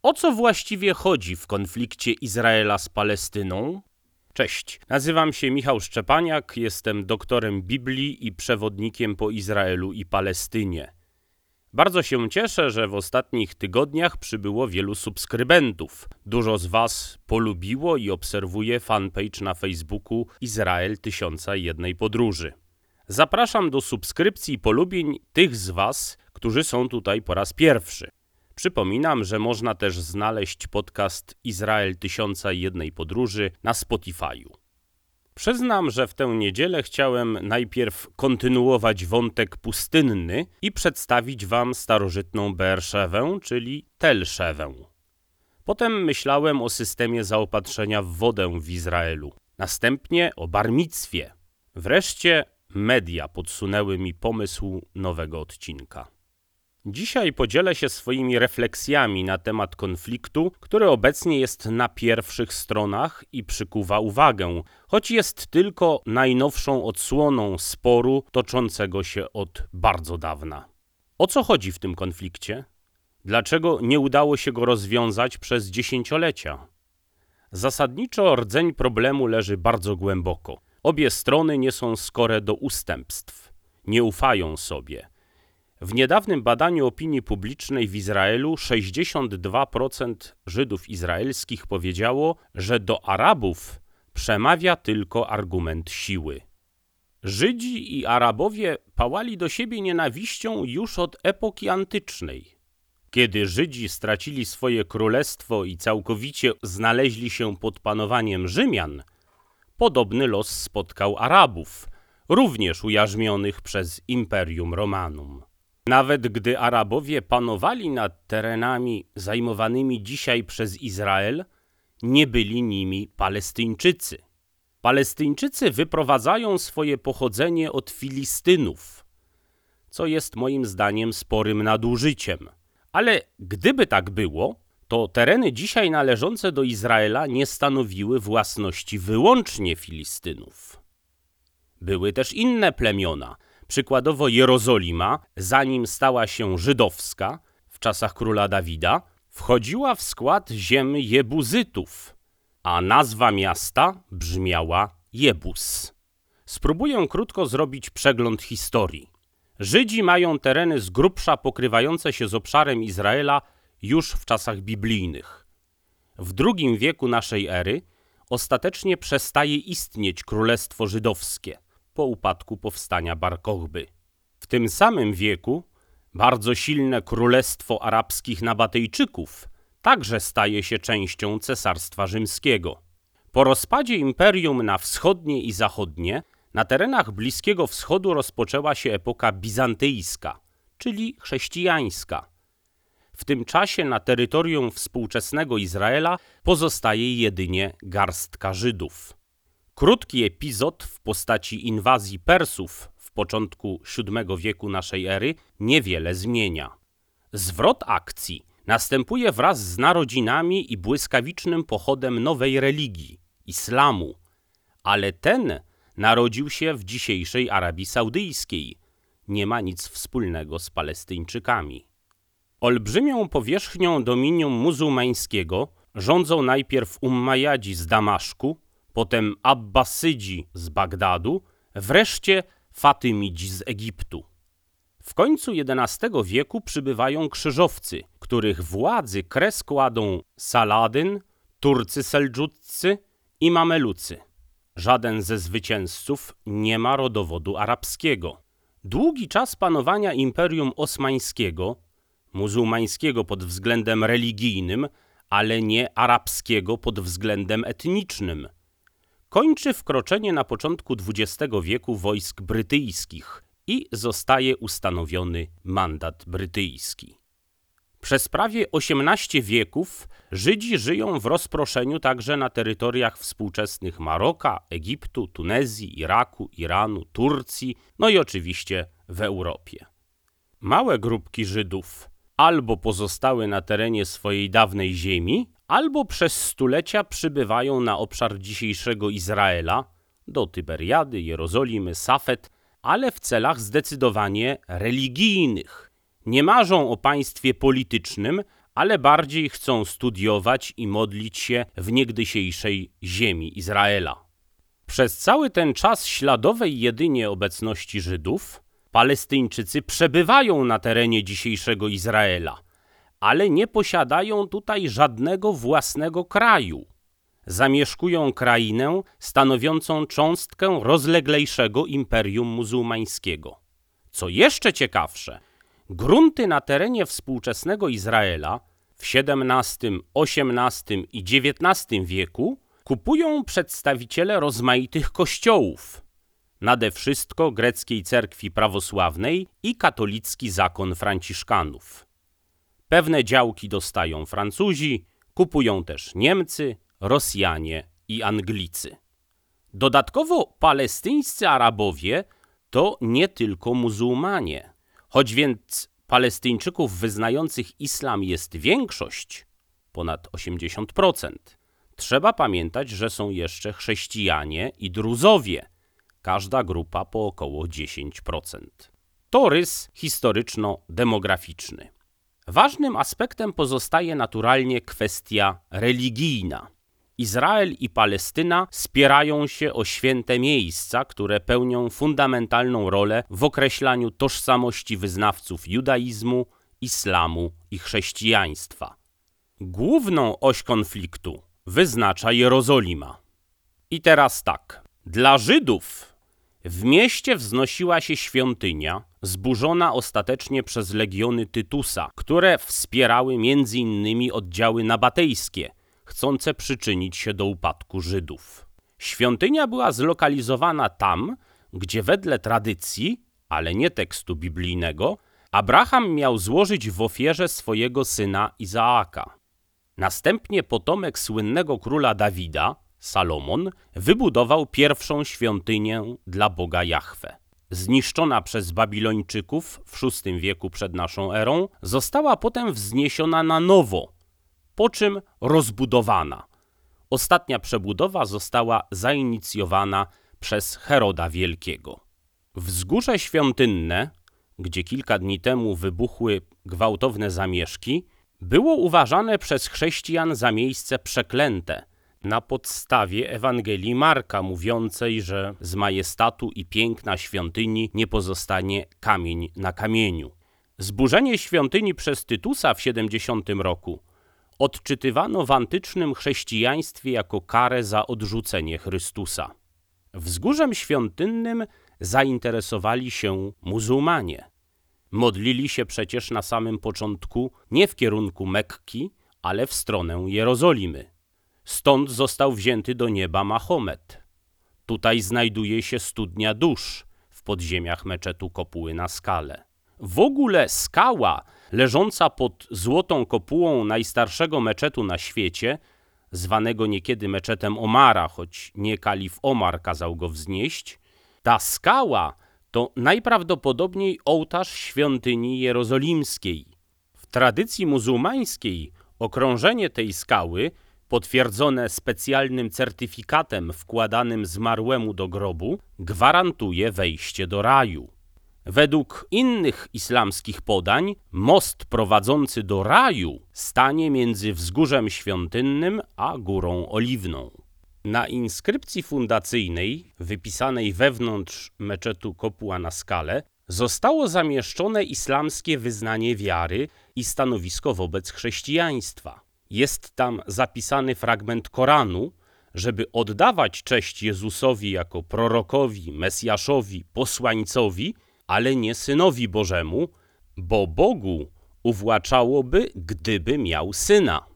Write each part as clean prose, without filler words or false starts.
O co właściwie chodzi w konflikcie Izraela z Palestyną? Cześć, nazywam się Michał Szczepaniak, jestem doktorem Biblii i przewodnikiem po Izraelu i Palestynie. Bardzo się cieszę, że w ostatnich tygodniach przybyło wielu subskrybentów. Dużo z Was polubiło i obserwuje fanpage na Facebooku Izrael 1001 podróży. Zapraszam do subskrypcji i polubień tych z Was, którzy są tutaj po raz pierwszy. Przypominam, że można też znaleźć podcast Izrael 1001 podróży na Spotify'u. Przyznam, że w tę niedzielę chciałem najpierw kontynuować wątek pustynny i przedstawić Wam starożytną Beerszewę, czyli Tel-Szewę. Potem myślałem o systemie zaopatrzenia w wodę w Izraelu. Następnie o barmicwie. Wreszcie media podsunęły mi pomysł nowego odcinka. Dzisiaj podzielę się swoimi refleksjami na temat konfliktu, który obecnie jest na pierwszych stronach i przykuwa uwagę, choć jest tylko najnowszą odsłoną sporu toczącego się od bardzo dawna. O co chodzi w tym konflikcie? Dlaczego nie udało się go rozwiązać przez dziesięciolecia? Zasadniczo rdzeń problemu leży bardzo głęboko. Obie strony nie są skore do ustępstw, nie ufają sobie. W niedawnym badaniu opinii publicznej w Izraelu 62% Żydów izraelskich powiedziało, że do Arabów przemawia tylko argument siły. Żydzi i Arabowie pałali do siebie nienawiścią już od epoki antycznej. Kiedy Żydzi stracili swoje królestwo i całkowicie znaleźli się pod panowaniem Rzymian, podobny los spotkał Arabów, również ujarzmionych przez Imperium Romanum. Nawet gdy Arabowie panowali nad terenami zajmowanymi dzisiaj przez Izrael, nie byli nimi Palestyńczycy. Palestyńczycy wyprowadzają swoje pochodzenie od Filistynów, co jest moim zdaniem sporym nadużyciem. Ale gdyby tak było, to tereny dzisiaj należące do Izraela nie stanowiły własności wyłącznie Filistynów. Były też inne plemiona. Przykładowo Jerozolima, zanim stała się żydowska, w czasach króla Dawida, wchodziła w skład ziem Jebuzytów, a nazwa miasta brzmiała Jebus. Spróbuję krótko zrobić przegląd historii. Żydzi mają tereny z grubsza pokrywające się z obszarem Izraela już w czasach biblijnych. W II wieku naszej ery ostatecznie przestaje istnieć Królestwo Żydowskie po upadku powstania Bar Kochby. W tym samym wieku bardzo silne Królestwo Arabskich Nabatejczyków także staje się częścią Cesarstwa Rzymskiego. Po rozpadzie imperium na wschodnie i zachodnie, na terenach Bliskiego Wschodu rozpoczęła się epoka bizantyjska, czyli chrześcijańska. W tym czasie na terytorium współczesnego Izraela pozostaje jedynie garstka Żydów. Krótki epizod w postaci inwazji Persów w początku VII wieku naszej ery niewiele zmienia. Zwrot akcji następuje wraz z narodzinami i błyskawicznym pochodem nowej religii, islamu, ale ten narodził się w dzisiejszej Arabii Saudyjskiej. Nie ma nic wspólnego z Palestyńczykami. Olbrzymią powierzchnią dominium muzułmańskiego rządzą najpierw Ummajadzi z Damaszku, potem Abbasydzi z Bagdadu, wreszcie Fatymidzi z Egiptu. W końcu XI wieku przybywają krzyżowcy, których władzy kres kładą Saladyn, Turcy Seldżuccy i Mamelucy. Żaden ze zwycięzców nie ma rodowodu arabskiego. Długi czas panowania Imperium Osmańskiego, muzułmańskiego pod względem religijnym, ale nie arabskiego pod względem etnicznym, kończy wkroczenie na początku XX wieku wojsk brytyjskich i zostaje ustanowiony mandat brytyjski. Przez prawie 18 wieków Żydzi żyją w rozproszeniu także na terytoriach współczesnych Maroka, Egiptu, Tunezji, Iraku, Iranu, Turcji, no i oczywiście w Europie. Małe grupki Żydów albo pozostały na terenie swojej dawnej ziemi, albo przez stulecia przybywają na obszar dzisiejszego Izraela, do Tyberiady, Jerozolimy, Safed, ale w celach zdecydowanie religijnych. Nie marzą o państwie politycznym, ale bardziej chcą studiować i modlić się w niegdysiejszej ziemi Izraela. Przez cały ten czas śladowej jedynie obecności Żydów, Palestyńczycy przebywają na terenie dzisiejszego Izraela, ale nie posiadają tutaj żadnego własnego kraju. Zamieszkują krainę stanowiącą cząstkę rozleglejszego imperium muzułmańskiego. Co jeszcze ciekawsze, grunty na terenie współczesnego Izraela w XVII, XVIII i XIX wieku kupują przedstawiciele rozmaitych kościołów, nade wszystko greckiej cerkwi prawosławnej i katolicki zakon franciszkanów. Pewne działki dostają Francuzi, kupują też Niemcy, Rosjanie i Anglicy. Dodatkowo palestyńscy Arabowie to nie tylko muzułmanie. Choć więc Palestyńczyków wyznających islam jest większość, ponad 80%, trzeba pamiętać, że są jeszcze chrześcijanie i druzowie, każda grupa po około 10%. To rys historyczno-demograficzny. Ważnym aspektem pozostaje naturalnie kwestia religijna. Izrael i Palestyna spierają się o święte miejsca, które pełnią fundamentalną rolę w określaniu tożsamości wyznawców judaizmu, islamu i chrześcijaństwa. Główną oś konfliktu wyznacza Jerozolima. I teraz tak, dla Żydów w mieście wznosiła się świątynia, zburzona ostatecznie przez legiony Tytusa, które wspierały m.in. oddziały nabatejskie, chcące przyczynić się do upadku Żydów. Świątynia była zlokalizowana tam, gdzie wedle tradycji, ale nie tekstu biblijnego, Abraham miał złożyć w ofierze swojego syna Izaaka. Następnie potomek słynnego króla Dawida, Salomon, wybudował pierwszą świątynię dla Boga Jahwe. Zniszczona przez Babilończyków w VI wieku przed naszą erą, została potem wzniesiona na nowo, po czym rozbudowana. Ostatnia przebudowa została zainicjowana przez Heroda Wielkiego. Wzgórze świątynne, gdzie kilka dni temu wybuchły gwałtowne zamieszki, było uważane przez chrześcijan za miejsce przeklęte na podstawie Ewangelii Marka mówiącej, że z majestatu i piękna świątyni nie pozostanie kamień na kamieniu. Zburzenie świątyni przez Tytusa w 70 roku odczytywano w antycznym chrześcijaństwie jako karę za odrzucenie Chrystusa. Wzgórzem świątynnym zainteresowali się muzułmanie. Modlili się przecież na samym początku nie w kierunku Mekki, ale w stronę Jerozolimy. Stąd został wzięty do nieba Mahomet. Tutaj znajduje się studnia dusz w podziemiach meczetu Kopuły na Skale. W ogóle skała leżąca pod złotą kopułą najstarszego meczetu na świecie, zwanego niekiedy meczetem Omara, choć nie kalif Omar kazał go wznieść, ta skała to najprawdopodobniej ołtarz świątyni jerozolimskiej. W tradycji muzułmańskiej okrążenie tej skały, potwierdzone specjalnym certyfikatem wkładanym zmarłemu do grobu, gwarantuje wejście do raju. Według innych islamskich podań most prowadzący do raju stanie między wzgórzem świątynnym a Górą Oliwną. Na inskrypcji fundacyjnej, wypisanej wewnątrz meczetu Kopuła na Skale, zostało zamieszczone islamskie wyznanie wiary i stanowisko wobec chrześcijaństwa. Jest tam zapisany fragment Koranu, żeby oddawać cześć Jezusowi jako prorokowi, Mesjaszowi, posłańcowi, ale nie Synowi Bożemu, bo Bogu uwłaczałoby, gdyby miał syna.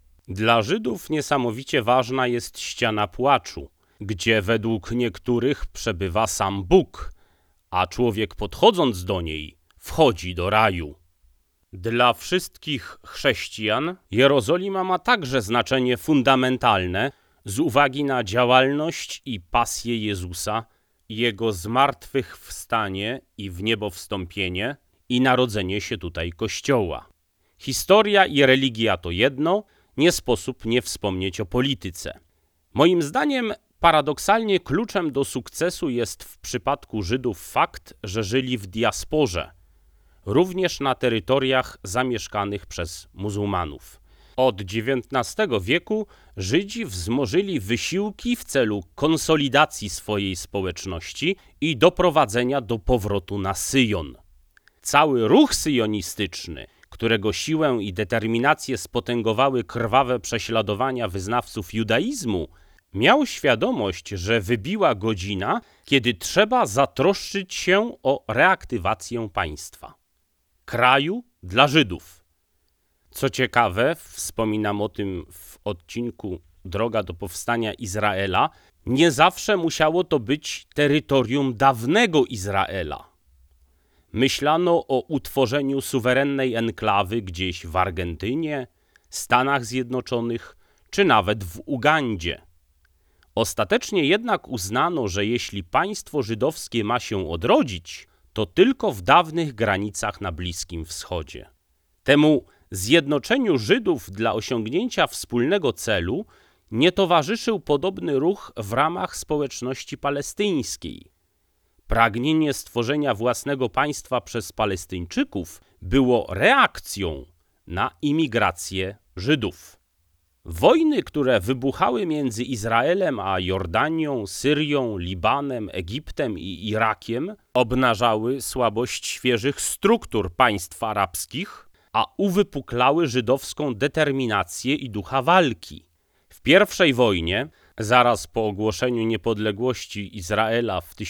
Dla Żydów niesamowicie ważna jest ściana płaczu, gdzie według niektórych przebywa sam Bóg, a człowiek podchodząc do niej wchodzi do raju. Dla wszystkich chrześcijan Jerozolima ma także znaczenie fundamentalne z uwagi na działalność i pasję Jezusa, Jego zmartwychwstanie i w niebo wstąpienie i narodzenie się tutaj Kościoła. Historia i religia to jedno, nie sposób nie wspomnieć o polityce. Moim zdaniem paradoksalnie kluczem do sukcesu jest w przypadku Żydów fakt, że żyli w diasporze, również na terytoriach zamieszkanych przez muzułmanów. Od XIX wieku Żydzi wzmożyli wysiłki w celu konsolidacji swojej społeczności i doprowadzenia do powrotu na Syjon. Cały ruch syjonistyczny, którego siłę i determinację spotęgowały krwawe prześladowania wyznawców judaizmu, miał świadomość, że wybiła godzina, kiedy trzeba zatroszczyć się o reaktywację państwa. Kraju dla Żydów. Co ciekawe, wspominam o tym w odcinku Droga do powstania Izraela, nie zawsze musiało to być terytorium dawnego Izraela. Myślano o utworzeniu suwerennej enklawy gdzieś w Argentynie, Stanach Zjednoczonych czy nawet w Ugandzie. Ostatecznie jednak uznano, że jeśli państwo żydowskie ma się odrodzić, to tylko w dawnych granicach na Bliskim Wschodzie. Temu zjednoczeniu Żydów dla osiągnięcia wspólnego celu nie towarzyszył podobny ruch w ramach społeczności palestyńskiej. Pragnienie stworzenia własnego państwa przez Palestyńczyków było reakcją na imigrację Żydów. Wojny, które wybuchały między Izraelem a Jordanią, Syrią, Libanem, Egiptem i Irakiem, obnażały słabość świeżych struktur państw arabskich, a uwypuklały żydowską determinację i ducha walki. W pierwszej wojnie, zaraz po ogłoszeniu niepodległości Izraela w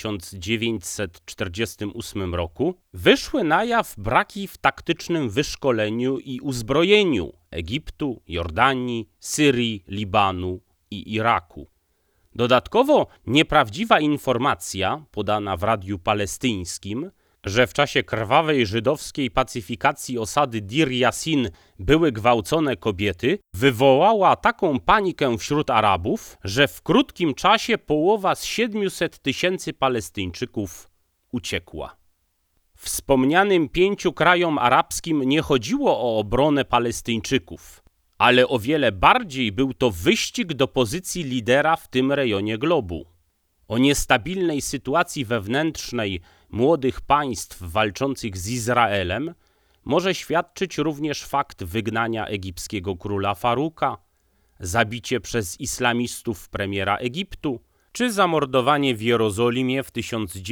1948 roku, wyszły na jaw braki w taktycznym wyszkoleniu i uzbrojeniu Egiptu, Jordanii, Syrii, Libanu i Iraku. Dodatkowo nieprawdziwa informacja podana w radiu palestyńskim, że w czasie krwawej żydowskiej pacyfikacji osady Dir Yassin były gwałcone kobiety, wywołała taką panikę wśród Arabów, że w krótkim czasie połowa z 700 000 Palestyńczyków uciekła. Wspomnianym 5 krajom arabskim nie chodziło o obronę Palestyńczyków, ale o wiele bardziej był to wyścig do pozycji lidera w tym rejonie globu. O niestabilnej sytuacji wewnętrznej młodych państw walczących z Izraelem może świadczyć również fakt wygnania egipskiego króla Faruka, zabicie przez islamistów premiera Egiptu, czy zamordowanie w Jerozolimie w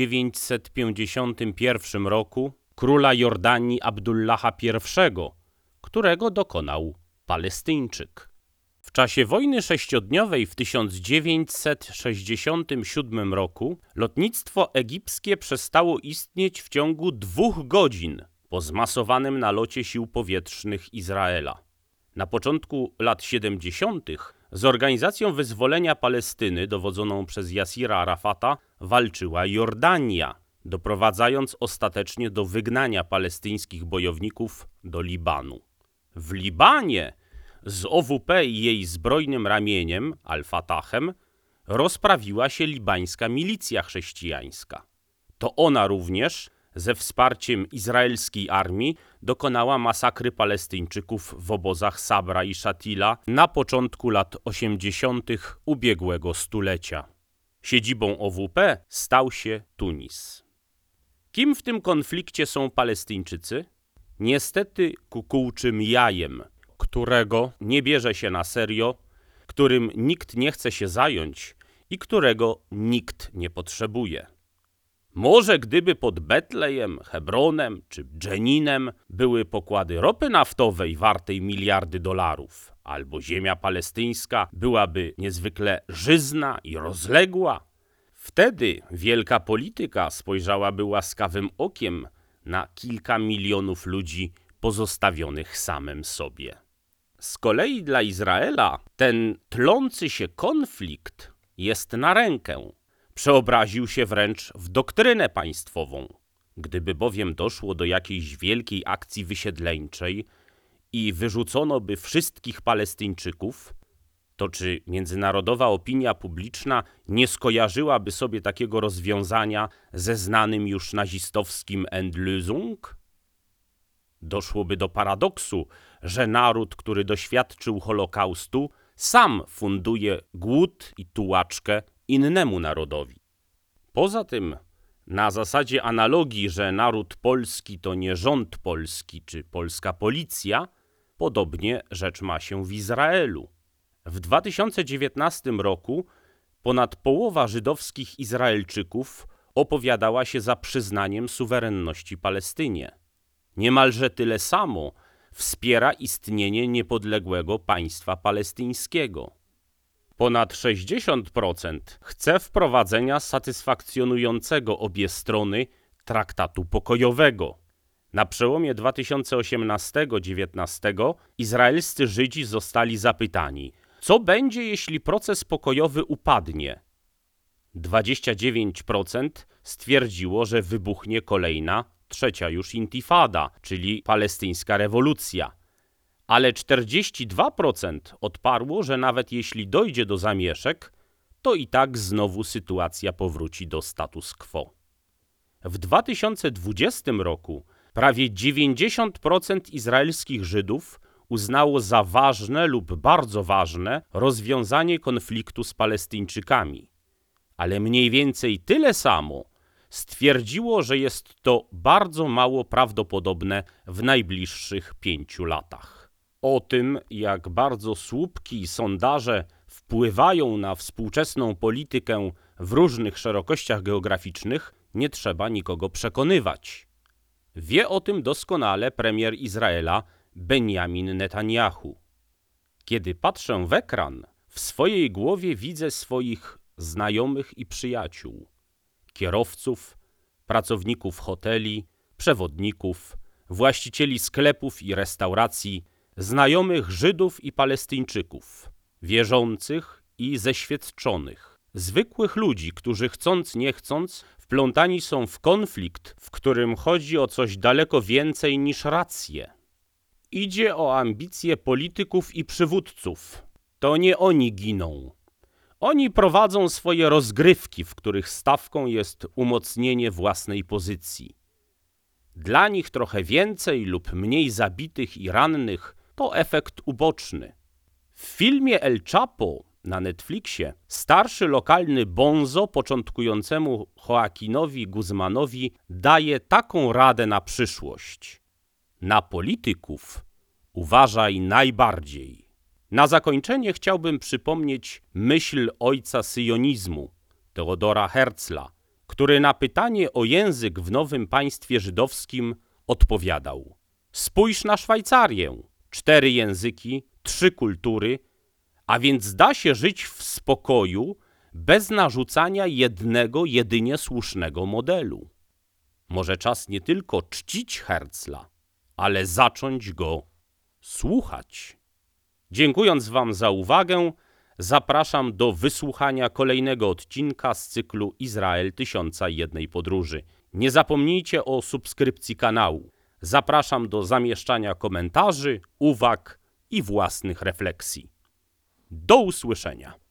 1951 roku króla Jordanii Abdullaha I, którego dokonał Palestyńczyk. W czasie wojny sześciodniowej w 1967 roku lotnictwo egipskie przestało istnieć w ciągu 2 godzin po zmasowanym nalocie sił powietrznych Izraela. Na początku lat 70. z Organizacją Wyzwolenia Palestyny dowodzoną przez Jasira Arafata walczyła Jordania, doprowadzając ostatecznie do wygnania palestyńskich bojowników do Libanu. W Libanie z OWP i jej zbrojnym ramieniem, Al-Fatahem, rozprawiła się libańska milicja chrześcijańska. To ona również, ze wsparciem izraelskiej armii, dokonała masakry Palestyńczyków w obozach Sabra i Shatila na początku lat 80. ubiegłego stulecia. Siedzibą OWP stał się Tunis. Kim w tym konflikcie są Palestyńczycy? Niestety kukułczym jajem, którego nie bierze się na serio, którym nikt nie chce się zająć i którego nikt nie potrzebuje. Może gdyby pod Betlejem, Hebronem czy Dżeninem były pokłady ropy naftowej wartej miliardy dolarów, albo ziemia palestyńska byłaby niezwykle żyzna i rozległa, wtedy wielka polityka spojrzałaby łaskawym okiem na kilka milionów ludzi pozostawionych samym sobie. Z kolei dla Izraela ten tlący się konflikt jest na rękę. Przeobraził się wręcz w doktrynę państwową. Gdyby bowiem doszło do jakiejś wielkiej akcji wysiedleńczej i wyrzucono by wszystkich Palestyńczyków, to czy międzynarodowa opinia publiczna nie skojarzyłaby sobie takiego rozwiązania ze znanym już nazistowskim Endlösung? Doszłoby do paradoksu, że naród, który doświadczył Holokaustu, sam funduje głód i tułaczkę innemu narodowi. Poza tym Na zasadzie analogii, że naród polski to nie rząd polski czy polska policja, podobnie rzecz ma się w Izraelu. W 2019 roku ponad połowa żydowskich Izraelczyków opowiadała się za przyznaniem suwerenności Palestynie. Niemalże tyle samo wspiera istnienie niepodległego państwa palestyńskiego. Ponad 60% chce wprowadzenia satysfakcjonującego obie strony traktatu pokojowego. Na przełomie 2018-19 izraelscy Żydzi zostali zapytani, co będzie, jeśli proces pokojowy upadnie. 29% stwierdziło, że wybuchnie kolejna, trzecia już intifada, czyli palestyńska rewolucja. Ale 42% odparło, że nawet jeśli dojdzie do zamieszek, to i tak znowu sytuacja powróci do status quo. W 2020 roku prawie 90% izraelskich Żydów uznało za ważne lub bardzo ważne rozwiązanie konfliktu z Palestyńczykami. Ale mniej więcej tyle samo stwierdziło, że jest to bardzo mało prawdopodobne w najbliższych 5 latach. O tym, jak bardzo słupki sondaże wpływają na współczesną politykę w różnych szerokościach geograficznych, nie trzeba nikogo przekonywać. Wie o tym doskonale premier Izraela Benjamin Netanyahu. Kiedy patrzę w ekran, w swojej głowie widzę swoich znajomych i przyjaciół, kierowców, pracowników hoteli, przewodników, właścicieli sklepów i restauracji, znajomych Żydów i Palestyńczyków, wierzących i zeświadczonych, zwykłych ludzi, którzy chcąc nie chcąc wplątani są w konflikt, w którym chodzi o coś daleko więcej niż racje. Idzie o ambicje polityków i przywódców. To nie oni giną. Oni prowadzą swoje rozgrywki, w których stawką jest umocnienie własnej pozycji. Dla nich trochę więcej lub mniej zabitych i rannych to efekt uboczny. W filmie El Chapo na Netflixie starszy lokalny bonzo początkującemu Joaquinowi Guzmanowi daje taką radę na przyszłość. Na polityków uważaj najbardziej. Na zakończenie chciałbym przypomnieć myśl ojca syjonizmu, Theodora Herzla, który na pytanie o język w nowym państwie żydowskim odpowiadał: spójrz na Szwajcarię, 4 języki, 3 kultury, a więc da się żyć w spokoju bez narzucania jednego, jedynie słusznego modelu. Może czas nie tylko czcić Herzla, ale zacząć go słuchać. Dziękując Wam za uwagę, zapraszam do wysłuchania kolejnego odcinka z cyklu Izrael 1001 podróży. Nie zapomnijcie o subskrypcji kanału. Zapraszam do zamieszczania komentarzy, uwag i własnych refleksji. Do usłyszenia.